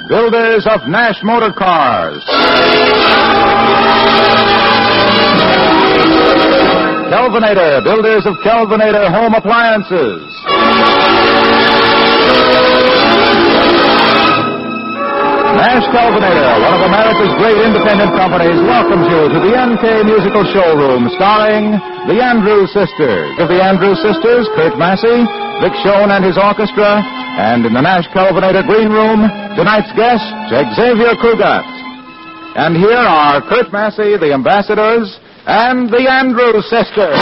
builders of Nash Motor Cars. Kelvinator, builders of Kelvinator Home Appliances. Nash Kelvinator, one of America's great independent companies, welcomes you to the NK Musical Showroom, starring the Andrews Sisters. Of the Andrews Sisters, Kurt Massey, Vic Schoen and his orchestra, and in the Nash Kelvinator Green Room, tonight's guest, Xavier Cugat. And here are Kurt Massey, the Ambassadors, and the Andrews Sisters.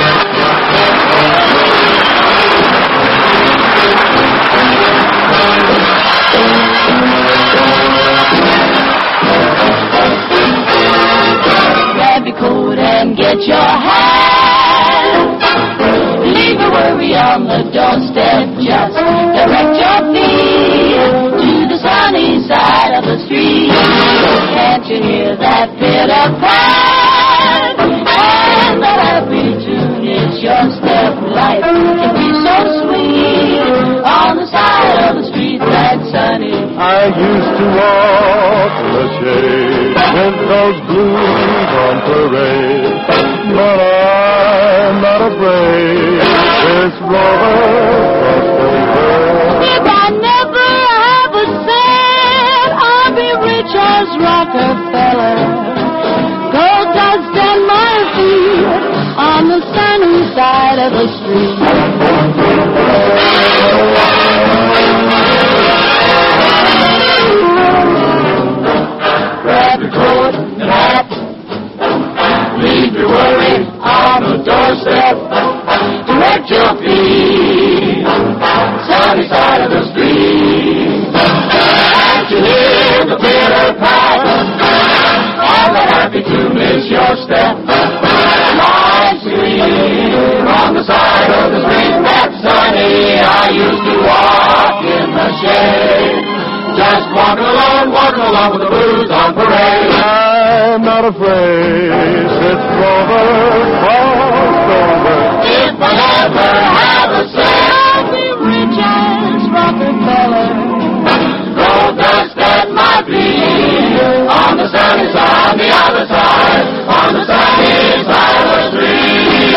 Grab your coat and get your hat. Leave your worry on the doorstep. Just direct your feet to the sunny side of the street. Can't you hear that pitter-pat? And the happy tune is your step. Life can be so sweet on the side of the street that's sunny. I used to walk in the shade with those blues on parade, but I'm not afraid. This roller coaster. If I never have a cent, I'll be rich as Rockefeller. Gold dust and my feet on the sunny side of the street. Grab your coat and hat. Leave your worry on the doorstep. Direct your feet, sunny side of the street. Can't you hear the pitter-pat? And the happy tune is your step. Life's green on the side of the street that's sunny. I used to walk in the shade, just walking along with the blues on parade. I'm not afraid. This roller coaster. If I ever have a cent, I'll be rich as Rockefeller. Gold dust at my feet on the sunny side, the other side, on the sunny side of the street.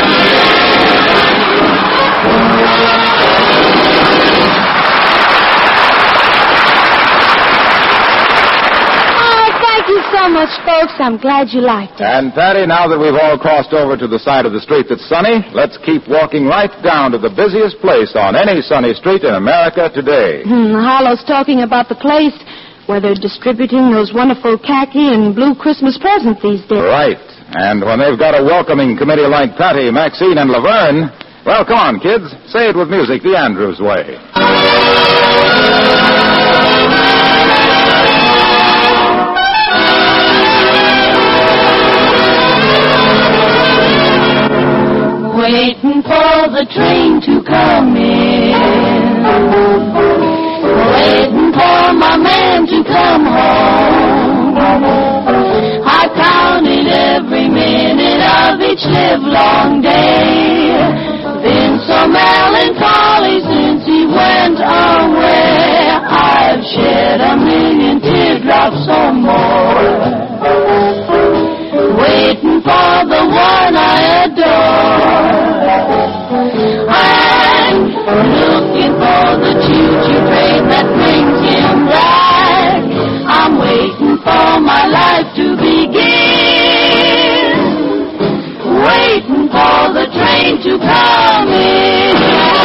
Thank you so much, folks. I'm glad you liked it. And, Patty, now that we've all crossed over to the side of the street that's sunny, let's keep walking right down to the busiest place on any sunny street in America today. Harlow's talking about the place where they're distributing those wonderful khaki and blue Christmas presents these days. Right. And when they've got a welcoming committee like Patty, Maxine, and Laverne, well, come on, kids. Say it with music the Andrews way. Waiting for the train to come in. Waiting for my man to come home. I counted every minute of each livelong day. Been so melancholy since he went away. I've shed a million teardrops or more. Waiting for the one I adore. I'm looking for the choo-choo train that brings him back. I'm waiting for my life to begin. Waiting for the train to come in.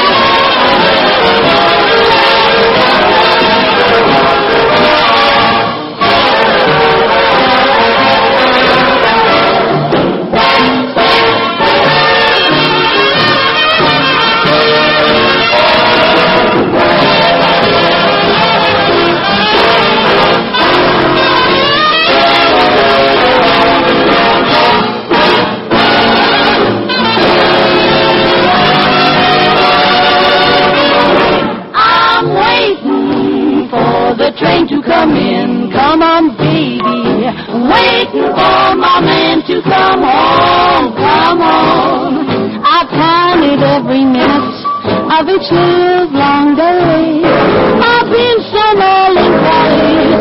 Train to come in, come on, baby. Waiting for my man to come home, come on. I've counted every minute of each livelong day. I've been so melancholy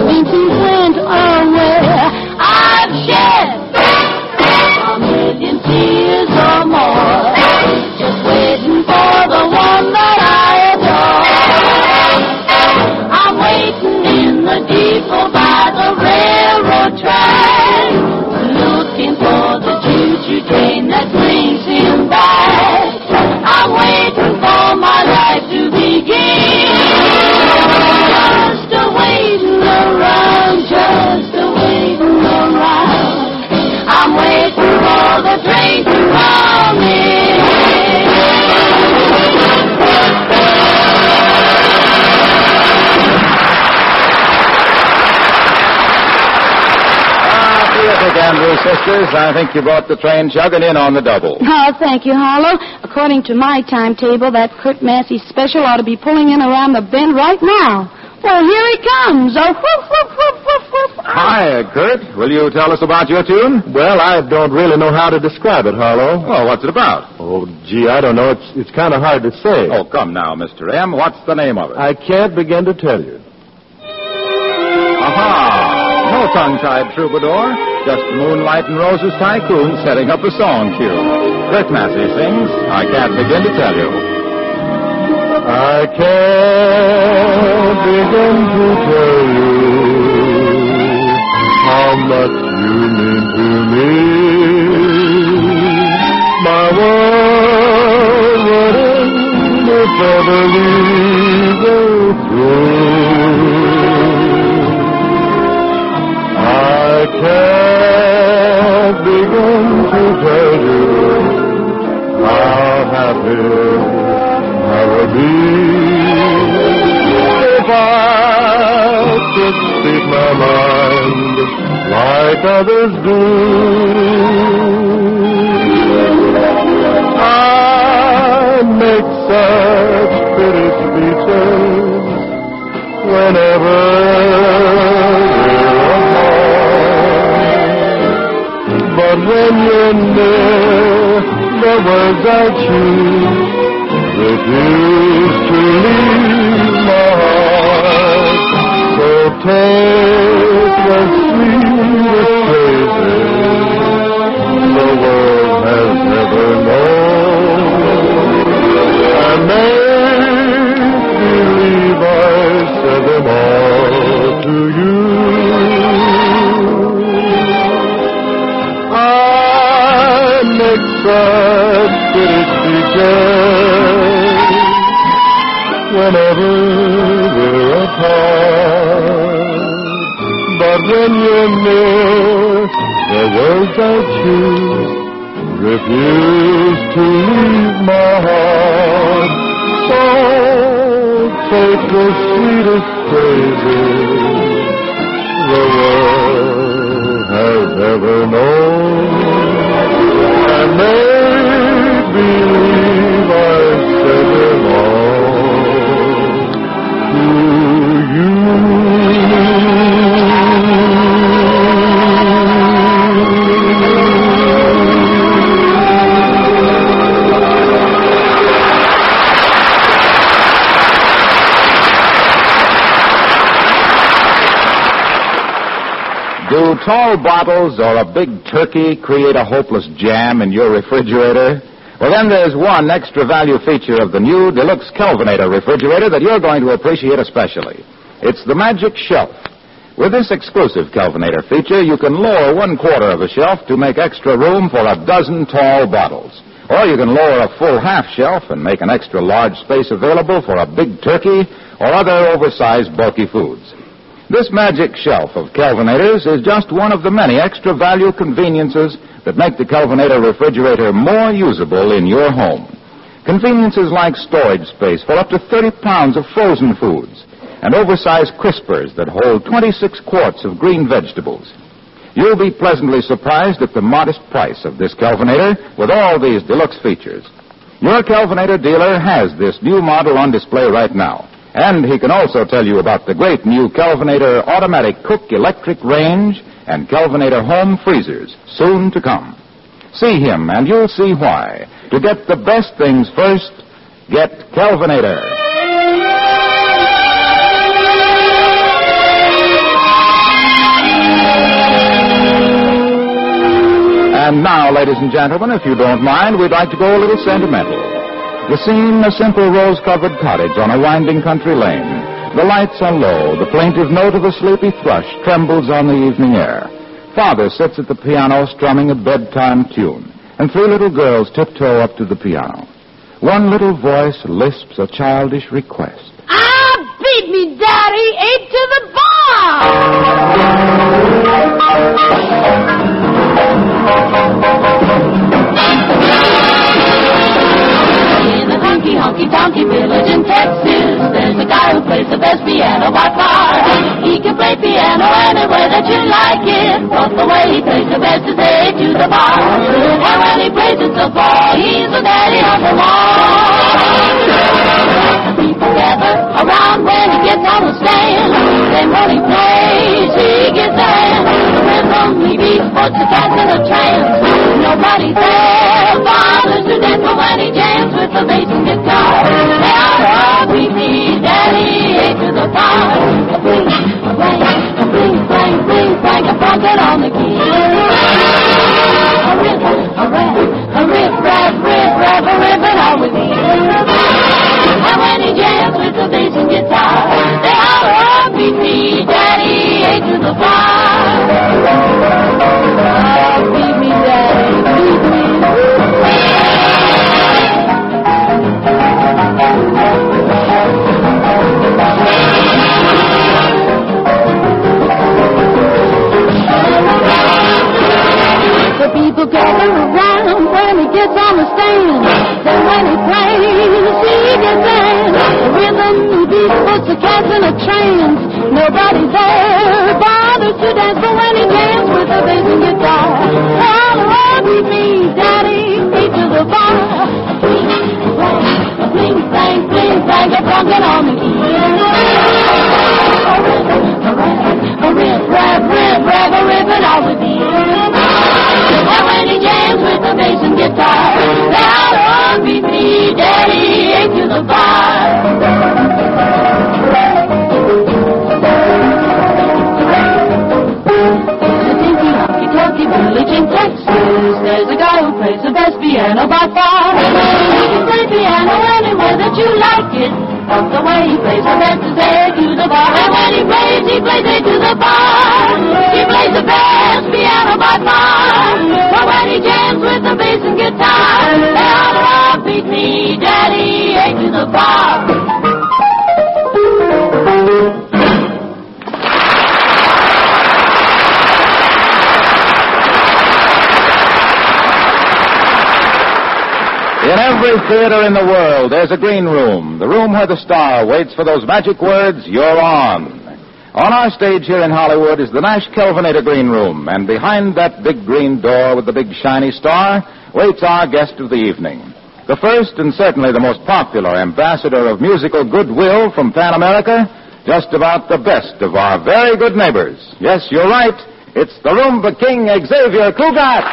train to call me. Terrific, Andrews Sisters. I think you brought the train chugging in on the double. Oh, thank you, Harlow. According to my timetable, that Kurt Massey special ought to be pulling in around the bend right now. Well, here he comes. Oh, whoop, whoop, whoop, whoop, whoop. Hi, Kurt. Will you tell us about your tune? Well, I don't really know how to describe it, Harlow. Oh, what's it about? Oh, gee, I don't know. It's kind of hard to say. Oh, come now, Mr. M. What's the name of it? I can't begin to tell you. Aha! No tongue-tied troubadour. Just Moonlight and Roses tycoon setting up a song cue. Kurt Massey sings, I Can't Begin to Tell You. I can't begin to tell you how much you mean to me. My world wouldn't if ever we go through. I can't begin to tell you how happy I would be if I could speak my mind like others do. I make such pretty speeches whenever we're apart. But when you're near, the words I choose refuse to leave my heart. So take the sweetest praises the world has ever known, and make believe I said them all to you. I make such pretty speeches whenever we're apart. But when you're near, the words I choose refuse to leave my heart. So take the sweetest praises the world has ever known, and make believe I said them all to you. Do tall bottles or a big turkey create a hopeless jam in your refrigerator? Well, then there's one extra value feature of the new Deluxe Kelvinator refrigerator that you're going to appreciate especially. It's the Magic Shelf. With this exclusive Kelvinator feature, you can lower 1/4 of a shelf to make extra room for a dozen tall bottles. Or you can lower a full half shelf and make an extra large space available for a big turkey or other oversized bulky foods. This Magic Shelf of Kelvinators is just one of the many extra value conveniences that make the Kelvinator refrigerator more usable in your home. Conveniences like storage space for up to 30 pounds of frozen foods and oversized crispers that hold 26 quarts of green vegetables. You'll be pleasantly surprised at the modest price of this Kelvinator with all these deluxe features. Your Kelvinator dealer has this new model on display right now. And he can also tell you about the great new Kelvinator automatic cook electric range and Kelvinator home freezers soon to come. See him and you'll see why. To get the best things first, get Kelvinator. And now, ladies and gentlemen, if you don't mind, we'd like to go a little sentimental. The scene, a simple rose-covered cottage on a winding country lane. The lights are low. The plaintive note of a sleepy thrush trembles on the evening air. Father sits at the piano strumming a bedtime tune, and 3 little girls tiptoe up to the piano. One little voice lisps a childish request. Ah, beat me, Daddy! 8 to the bar! best to take to the bar. And when he plays it so far, he's the daddy of them all. People gather around when he gets on the stand. Then when he plays, he gets a hand. The rhythm he beats puts the cats in a trance. Nobody's there bothers to dance, but when he jams with the bass and guitar, they all beat me, daddy, to the bar. A bling, a bang, a bling, bang, bling, bang, a pocket on the key. A rip, a rap, a rip, rap, rip, rap, a ribbon all with me. And when he jams with the bass and guitar, they all beat me, daddy, to the bar. Oh, beat me, daddy, beat me. The people gather around when he gets on the stand. Then when he plays, he gets in. The rhythm he beats puts the cats in a trance. Nobody there bothers to dance, but when he jams with the bass and guitar, all beat me, daddy, beat to the bar. A bling, bang, bling, bang, a bunkin' on the key. A rip, rap, rip, rap, a ribbon all with me. And when he jams with the bass and guitar, they all beat me, daddy, to the bar. Village in Texas, there's a guy who plays the best piano by far. He can play piano anywhere that you like it, but the way he plays the best is A to the bar. And when he plays A to the bar. He plays the best piano by far. But when he jams with the bass and guitar, they all beat me, daddy, A to the bar. In every theater in the world, there's a green room, the room where the star waits for those magic words, "You're on." On our stage here in Hollywood is the Nash Kelvinator Green Room, and behind that big green door with the big shiny star waits our guest of the evening. The first and certainly the most popular ambassador of musical goodwill from Pan America, just about the best of our very good neighbors. Yes, you're right, it's the Roomba King, Xavier Cugat.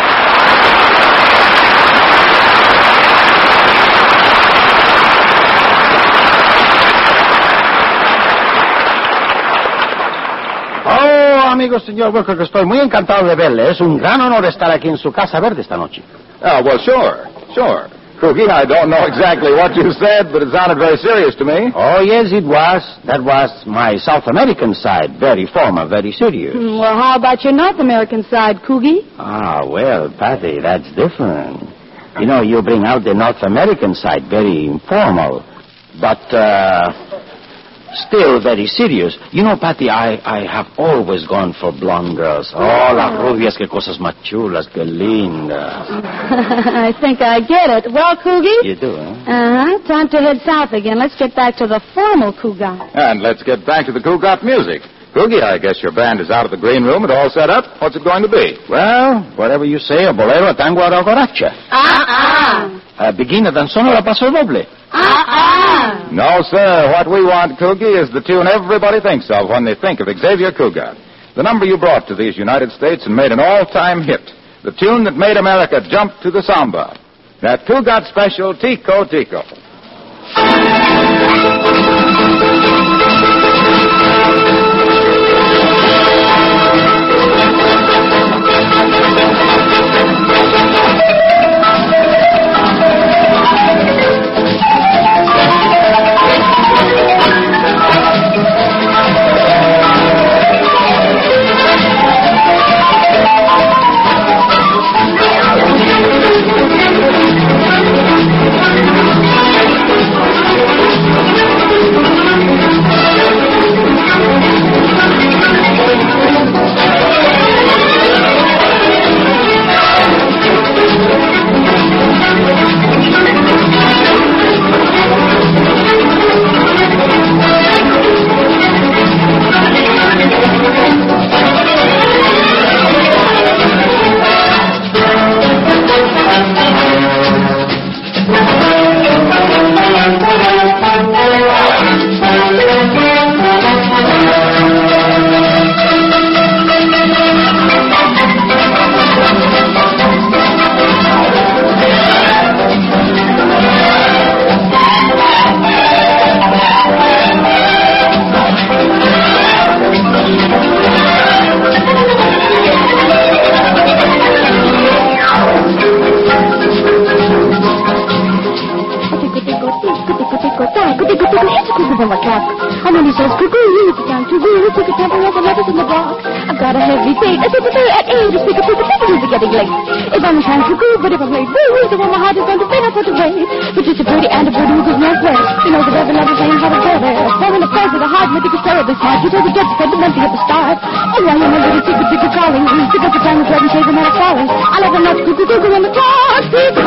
Amigo señor Wilker, que estoy muy encantado de verle. Es un gran honor estar aquí en su Casa Verde esta noche. Oh, well, sure. Cookie, I don't know exactly what you said, but it sounded very serious to me. Oh, yes, it was. That was my South American side. Very formal, very serious. Well, how about your North American side, Coogie? Ah, well, Patty, that's different. You know, you bring out the North American side, very informal, but still very serious. You know, Patty, I have always gone for blonde girls. Oh, las rubias, qué cosas más chulas, qué lindas. I think I get it. Well, Coogie? You do, huh? Uh-huh. Time to head south again. Let's get back to the formal Cugat. And let's get back to the Cugat music. Coogie, I guess your band is out of the green room and all set up. What's it going to be? Well, whatever you say, a bolero, a tango, a guaracha. Beginner danzón o la paso doble. No, sir. What we want, Coogie, is the tune everybody thinks of when they think of Xavier Cugat. The number you brought to these United States and made an all-time hit. The tune that made America jump to the samba. That Cugat special, Tico Tico. This is in the cat. And then he says, cuckoo, you down to woo, took a temper of the letters in the box. I've got a heavy date. I said to her at 8 to speak up with the tempers are getting late. If I'm trying cuckoo, but if I play woo, then my heart is going to faint, I put away. But just a pretty and a pretty who goes northwest. You know the devil never saying how to go there. Falling the price of the heart, make it terribly smart. You told the judge fundamentally at the start. Oh, I am a little ticket calling. Pick up the time is ready, saving that falling. I love the nuts, cuckoo, cuckoo on the clock.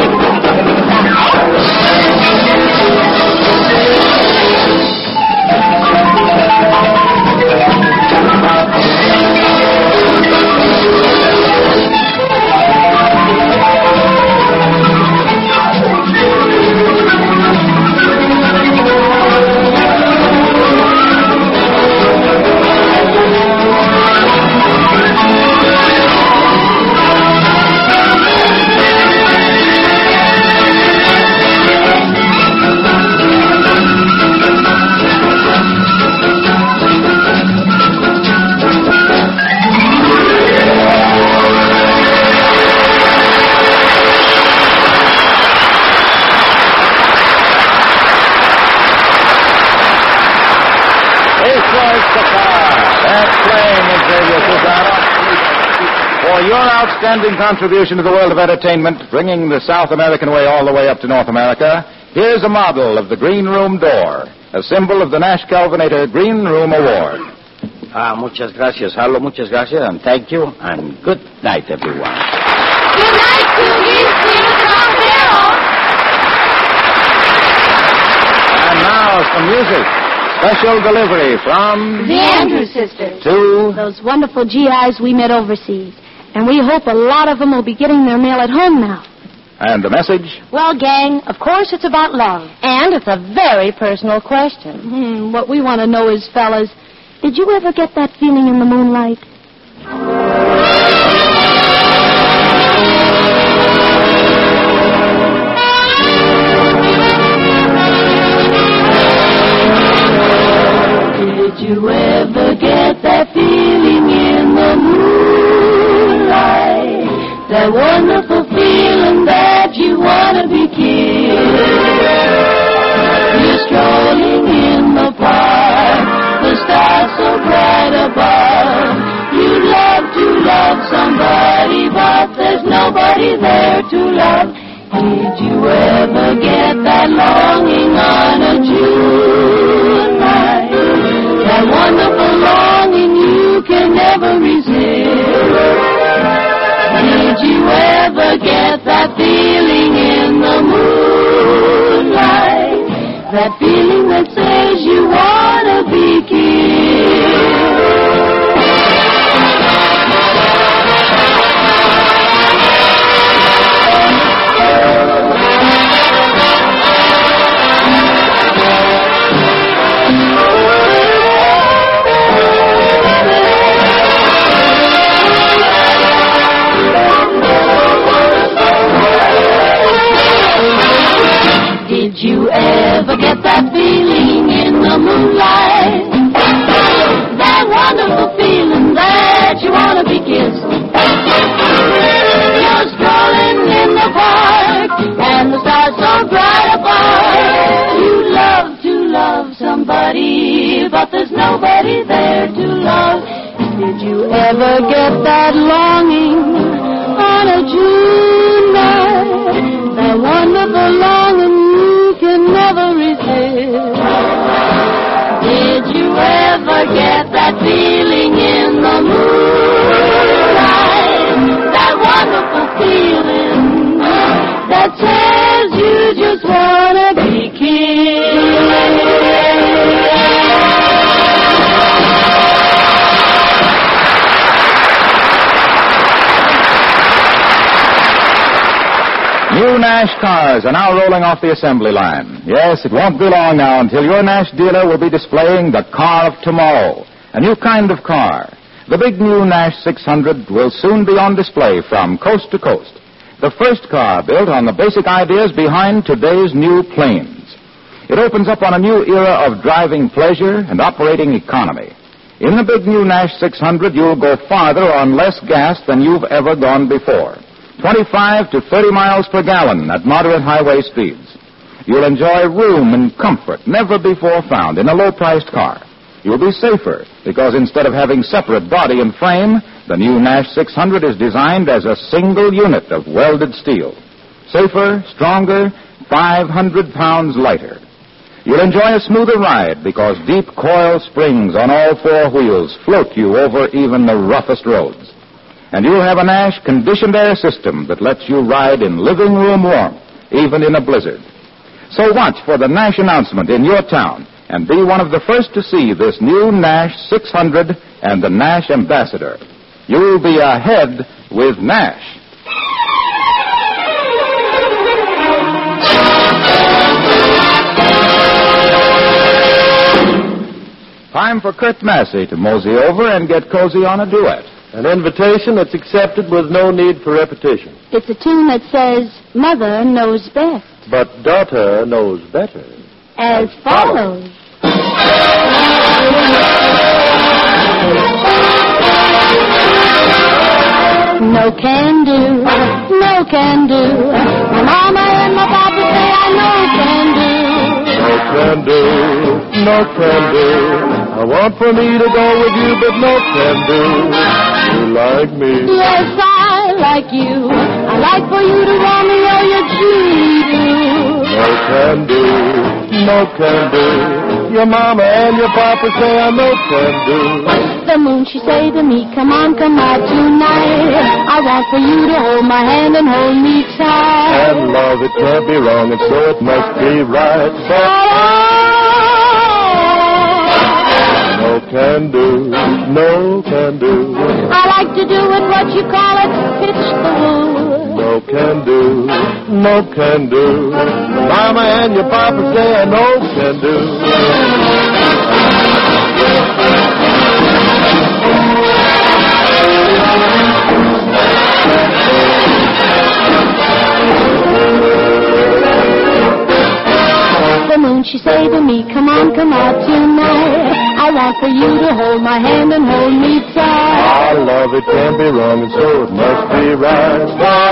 Outstanding contribution to the world of entertainment, bringing the South American way all the way up to North America. Here's a model of the Green Room door, a symbol of the Nash Calvinator Green Room Award. Muchas gracias, Harlow. Muchas gracias, and thank you, and good night, everyone. Good night, Cookie. And now some music. Special delivery from The Andrews Sisters. To those wonderful GIs we met overseas. And we hope a lot of them will be getting their mail at home now. And the message? Well, gang, of course it's about love. And it's a very personal question. What we want to know is, fellas, did you ever get that feeling in the moonlight? Did you ever get that feeling in the moonlight? That wonderful feeling that you want to be kissed. You're strolling in the park, the stars so bright above. You'd love to love somebody, but there's nobody there to love. Did you ever get that longing on a June night? That wonderful longing you can never resist. Did you ever get that feeling in the moonlight? That feeling that says you want to be Did you ever get that feeling in the moonlight? That wonderful feeling that you want to be kissed. You're strolling in the park and the stars so bright above. You love to love somebody, but there's nobody there to love. Did you ever get that longing on a June night? That wonderful longing you can never resist. Did you ever get that feeling in the moonlight? That wonderful feeling that says you just want to be kissed. New Nash cars are now rolling off the assembly line. Yes, it won't be long now until your Nash dealer will be displaying the car of tomorrow, a new kind of car. The big new Nash 600 will soon be on display from coast to coast. The first car built on the basic ideas behind today's new planes. It opens up on a new era of driving pleasure and operating economy. In the big new Nash 600, you'll go farther on less gas than you've ever gone before. 25 to 30 miles per gallon at moderate highway speeds. You'll enjoy room and comfort never before found in a low-priced car. You'll be safer because instead of having separate body and frame, the new Nash 600 is designed as a single unit of welded steel. Safer, stronger, 500 pounds lighter. You'll enjoy a smoother ride because deep coil springs on all four wheels float you over even the roughest roads. And you'll have a Nash conditioned air system that lets you ride in living room warmth, even in a blizzard. So watch for the Nash announcement in your town and be one of the first to see this new Nash 600 and the Nash Ambassador. You'll be ahead with Nash. Time for Kurt Massey to mosey over and get cozy on a duet. An invitation that's accepted with no need for repetition. It's a tune that says, Mother knows best. But daughter knows better. As follows. No can do, no can do. My mama and my papa say I no can do. No can do, no can do. I want for me to go with you, but no can do. You like me? Yes, I like you. I like for you to Romeo your Julie. No can do, no can do. Your mama and your papa say I no can do. The moon, she say to me, come on, come out tonight. I want for you to hold my hand and hold me tight. And love, it can't be wrong, and so it must be right. No can do, no can do. I like to do it, what you call it, pitch the woo. No can do, no can do. Mama and your papa say I no can do. The moon, she say to me, come on, come out tonight. I want for you to hold my hand and hold me tight. Our love, it can't be wrong, and so it must be right.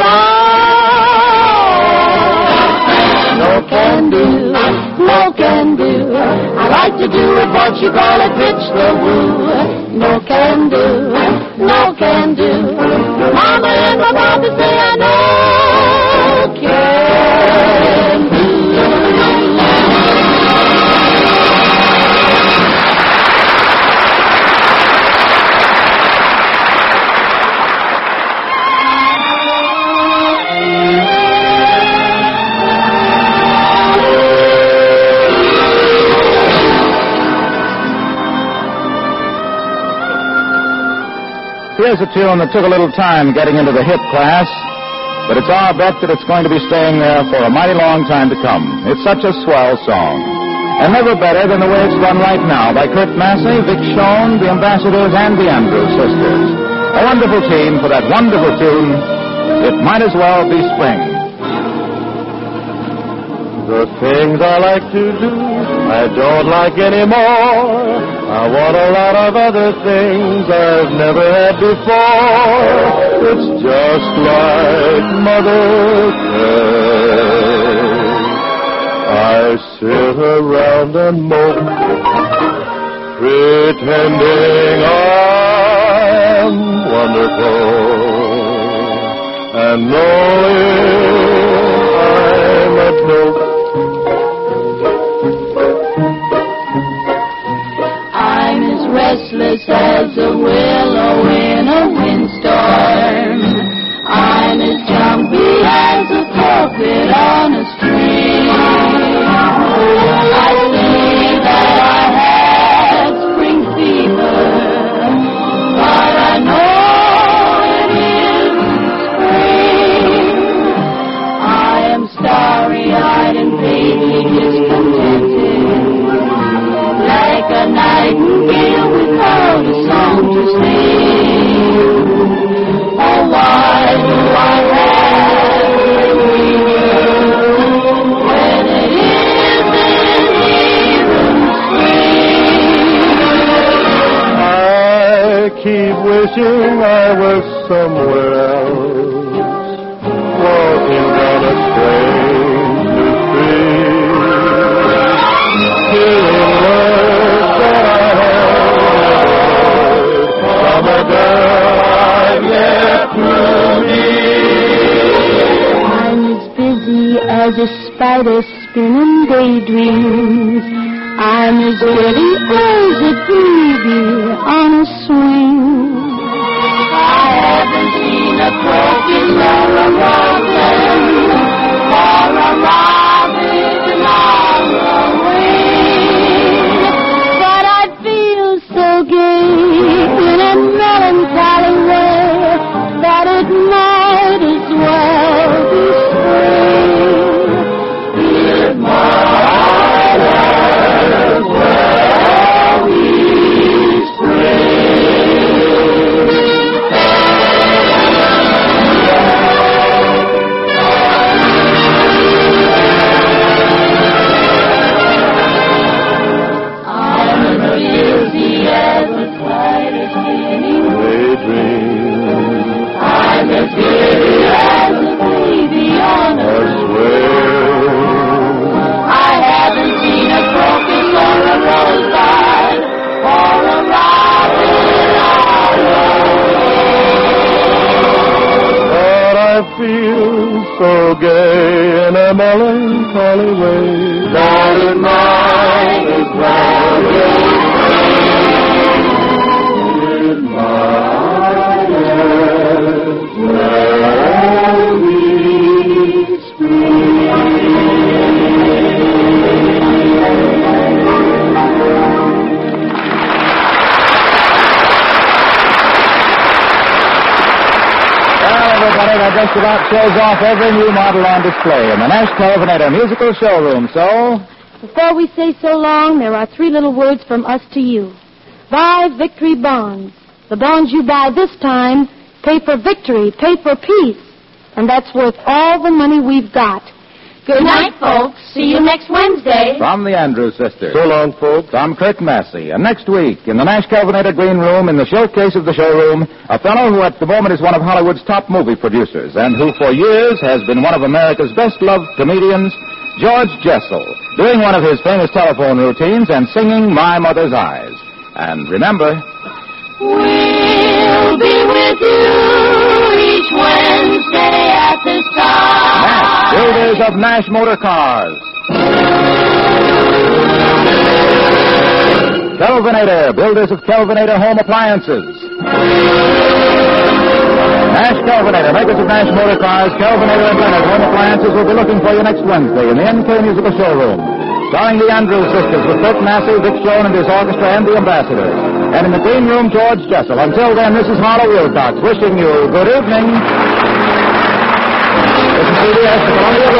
No can do, no can do. I like to do it, what you call it, pitch the woo. No can do, no can do. Mama and my papa say I no can do. Here's a tune that took a little time getting into the hit class, but it's our bet that it's going to be staying there for a mighty long time to come. It's such a swell song. And never better than the way it's done right now by Kurt Massey, Vic Schoen, the Ambassadors, and the Andrews Sisters. A wonderful team for that wonderful tune, It Might As Well Be Spring. The things I like to do, I don't like anymore. I want a lot of other things I've never had before. It's just like Mother said. I sit around and mope, pretending I'm wonderful, and knowing I'm a dope. Restless as a willow in a windstorm. I'm as jumpy as a puppet on a string. I see that I had spring fever, but I know it isn't spring. I am starry-eyed and vaguely discontented, like a nightingale without a song to sing. Oh, why do I have fever when it isn't even spring? I keep wishing I was somewhere else, walking down a strange new street. easy as a spider spinning daydreams. I'm as giddy as a baby on a swing. I haven't seen a crocus or a robin, or a robin on the wing. But I feel so gay in a melancholy way that it might as well be spring. It might as well be spring. I'm as busy as a spider spinning daydreams. I'm as giddy as a baby on a swing. I haven't seen a crocus or a rosebud or a robin on But I feel so gay in a melancholy way that it might as well be spring. It might as well be Well, everybody, that just about shows off every new model on display in the Nash Kelvinator Musical Showroom. So, Before we say so long, there are 3 little words from us to you. Buy Victory bonds. The bonds you buy this time pay for victory, pay for peace. And that's worth all the money we've got. Good night, folks. See you next Wednesday. from the Andrews Sisters. So long, folks. I'm Kurt Massey, and next week, in the Nash Kelvinator Green Room, in the showcase of the showroom, a fellow who at the moment is one of Hollywood's top movie producers, and who for years has been one of America's best-loved comedians, George Jessel, doing one of his famous telephone routines and singing My Mother's Eyes. And remember, We'll be with you each Wednesday at this time. Nash, builders of Nash Motor Cars. Kelvinator, builders of Kelvinator Home Appliances. Nash Kelvinator, makers of Nash Motor Cars, Kelvinator and Leonard Home Appliances will be looking for you next Wednesday in the NK Musical Showroom. Starring the Andrews Sisters with Kurt Massey, Dick Schoen and his orchestra, and the Ambassadors. And in the green room, George Jessel. Until then, this is Harlow Wilcox wishing you good evening. This is CBS, the Columbia